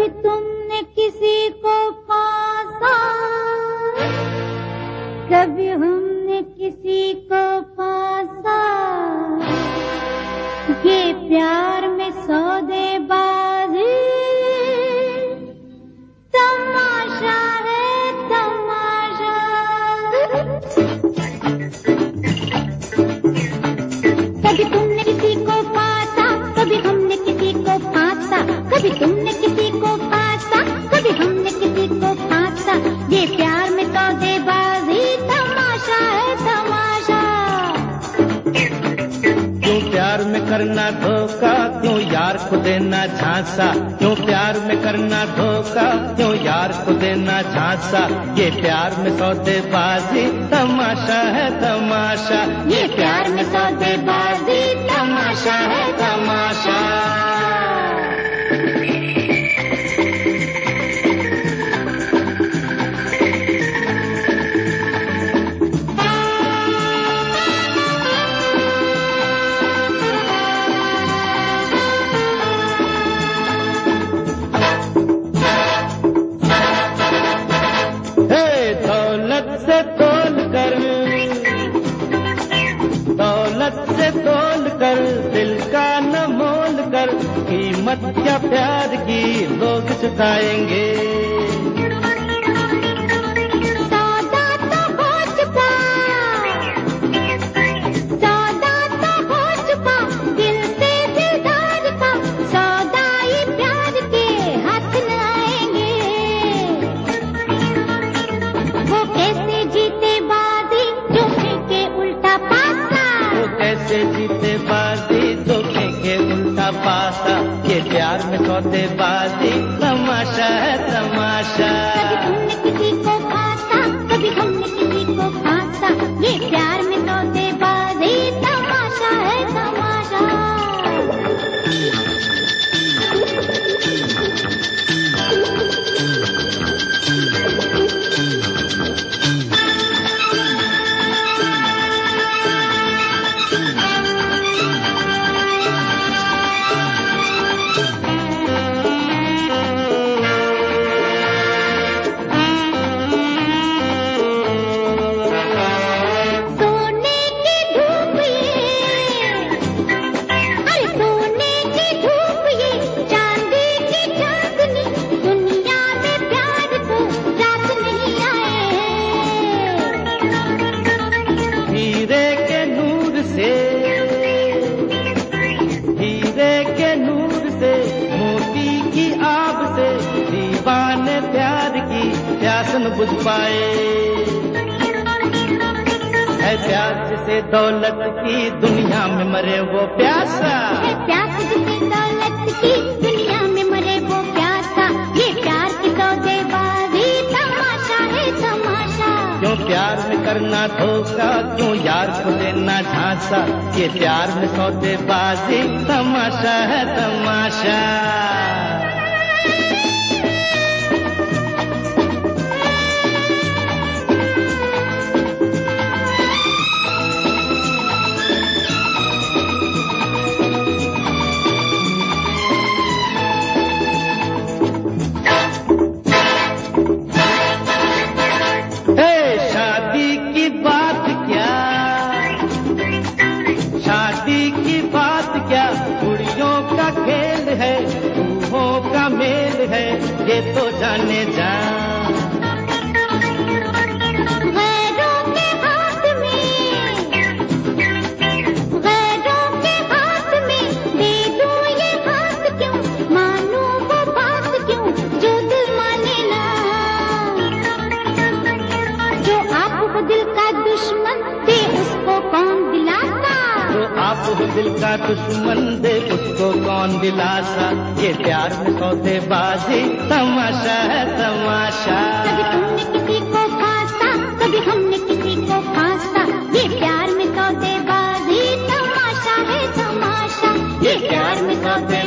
कभी तुमने किसी को पासा, कभी हमने किसी को पासा। ये प्यार में सौदेबाजी तमाशा है तमाशा। कभी तुमने किसी को पासा, कभी हमने किसी को फांसा। कभी तुमने किसी को पासा, कभी हमने किसी को फांसा। ये प्यार में सौदेबाजी तमाशा है तमाशा। क्यों प्यार में करना धोखा, क्यों यार को देना झांसा। क्यों प्यार में करना धोखा, क्यों यार को देना झांसा। ये प्यार में सौदेबाजी तमाशा है तमाशा। ये प्यार में सौदेबाजी तमाशा है तमाशा। दौलत से तोल कर दिल का न मोल कर, कीमत क्या प्यार की लोग चुकाएंगे। सौदा तो हो चुका, सौदा तो हो चुका, दिल से दिलदार का। सौदा ही प्यार के हाथ न आएंगे। वो कैसे जीते बाजी जो फेंके उल्टा पासा। कैसे जीते बाजी तो फेंके उल्टा पासा। ये प्यार में सौदेबाजी तमाशा है तमाशा। कभी तुमने किसी को फांसा, कभी हमने किसी को फांसा। ये प्यार में सौदेबाजी तमाशा है तमाशा। न बुझ पाए है प्यास जिसे दौलत की दुनिया में मरे वो प्यासा। है प्यास जिसे दौलत की दुनिया में मरे वो प्यासा। ये प्यार की सौदेबाजी तमाशा है तमाशा। क्यों प्यार में करना धोखा, क्यों यार को देना झांसा। ये प्यार में सौदेबाजी तमाशा है तमाशा। शादी की बात क्या कुड़ियों का खेल है, रूहों का मेल है ये तो जाने जा। गैरों के हाथ में, गैरों के हाथ में दे दूं ये हाथ क्यों, मानूं वो बात क्यों जो दिल माने ना। जो आपको दिल का दुश्मन दे उसको कौन दिलासा। जो आपको दिल का दुश्मन दे उसको कौन दिलासा। ये प्यार में सौदेबाजी तमाशा है तमाशा। कभी तुमने किसी को फांसा, कभी हमने किसी को फांसा। ये प्यार में सौदेबाजी तमाशा है तमाशा। ये प्यार में सौदे